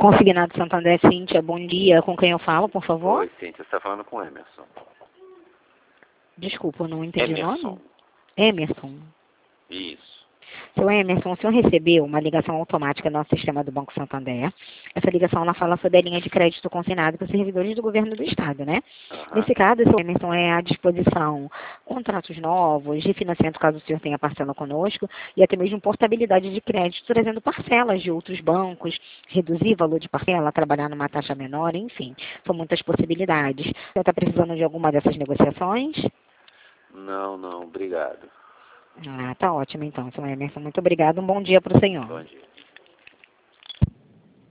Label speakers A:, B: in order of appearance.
A: Consignado Santander, Cíntia, bom dia. Com quem eu falo, por favor?
B: Oi, Cíntia, você está falando com o Emerson.
A: Desculpa, eu não entendi o
B: Emerson.
A: nome. Emerson.
B: Isso.
A: Seu Emerson, o senhor recebeu uma ligação automática do nosso sistema do Banco Santander. Essa ligação ela fala sobre a linha de crédito consignado para servidores do governo do Estado, né?
B: Aham.
A: Nesse caso, seu Emerson, é à disposição contratos novos, refinanciamento caso o senhor tenha parcela conosco, e até mesmo portabilidade de crédito, trazendo parcelas de outros bancos, reduzir valor de parcela, trabalhar numa taxa menor, enfim. São muitas possibilidades. O senhor está precisando de alguma dessas negociações?
B: Não, obrigado.
A: Ah, tá ótimo então, seu Emerson. Muito obrigado. Um bom dia para o senhor.
B: Bom dia.